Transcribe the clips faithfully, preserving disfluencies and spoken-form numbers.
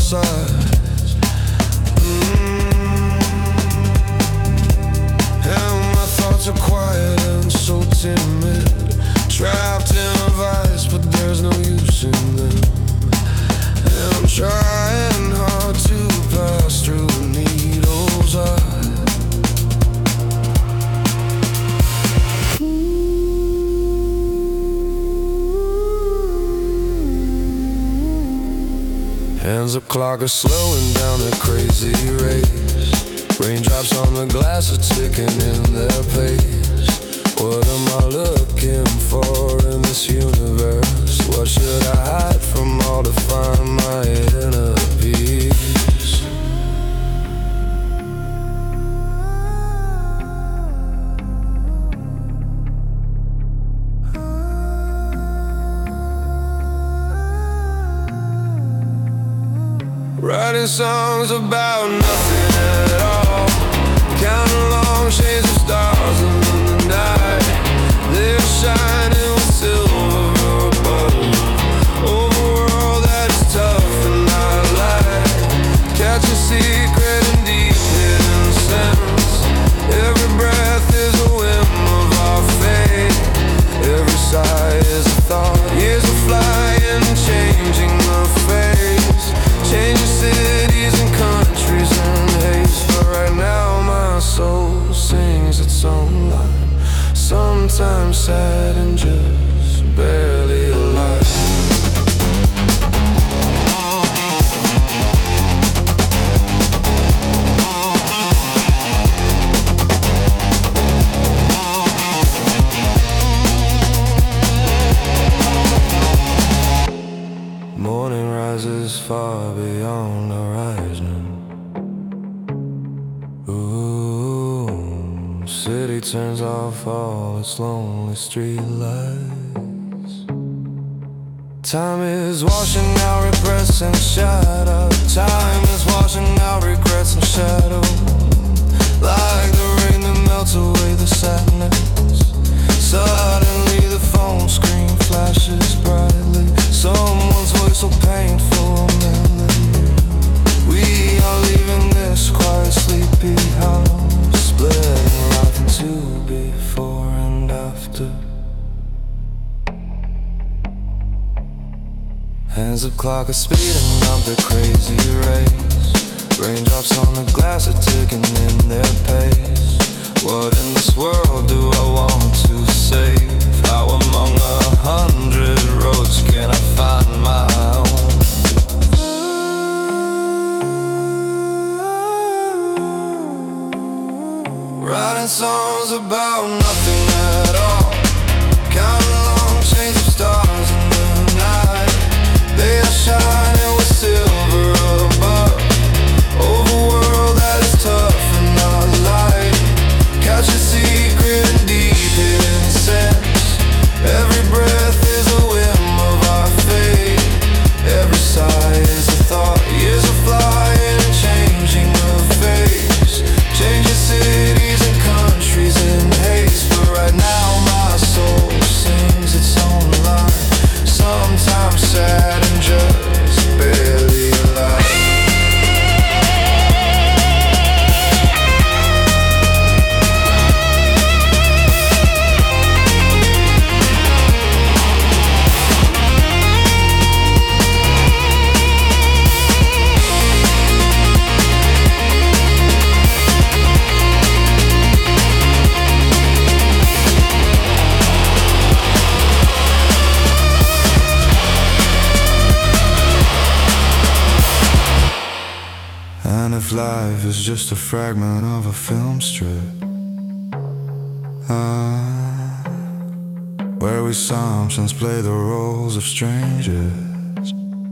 sides. mm. And my thoughts are quiet and so timid, trapped in a vice, but there's no use in them. And I'm trying hard to pass through a needle's eye. Hands up, clock are slowing down a crazy race. Raindrops on the glass are ticking in their pace. What am I looking for in this universe? What should I hide from all to find my inner peace? Writing songs about nothing at all, counting long shades of stars in the night. They're shining with silver above, over a world that is tough and not light. Catch a secret and deep hidden sense. Every breath is a whim of our fate. Every sigh is a thought. Years are flying, changing the face, changing cities and countries and haste. But right now my soul sings its own line, sometimes sad and just barely alive. Morning rises far beyond the horizon. Ooh, city turns off all its lonely street lights. Time is washing out regrets and shadow. Time is washing out regrets and shadow. Like the rain that melts away the sadness. Suddenly the phone screen flashes brightly. Someone's voice so painful, a melody. We are leaving this quiet, sleepy house, splitting life into before and after. Hands of clock are speeding up the crazy race. Raindrops on the glass are ticking in their pace. What in this world do I want to save? How among a hundred roads can I find my own? Writing songs about nothing at all, counting long chains of stars in the night. They are shining with silver above, over a world that is tough and not light. Catch a secret and deep hidden sense. Every breath is a whim of our fate. Every sigh is a thought. Years are flying and changing the face, changing cities and countries in haste. But right now my soul sings its own line, sometimes sad and just barely alive. And if life is just a fragment of a film strip, ah, where we sometimes play the roles of strangers,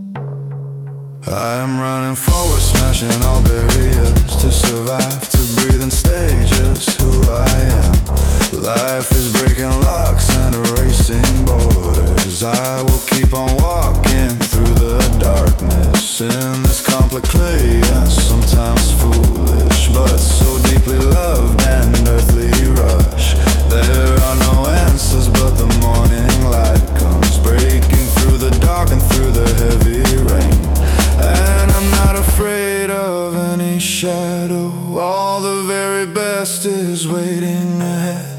I am running forward, smashing all barriers to survive, to breathe and stay just who I am. Life is breaking locks and erasing borders. I will keep on walking through the darkness in this complex clay, and sometimes foolish, but so deeply loved and earthly rush. There are no answers, but the morning light comes breaking through the dark and through the heavy rain. And I'm not shadow. All the very best is waiting ahead.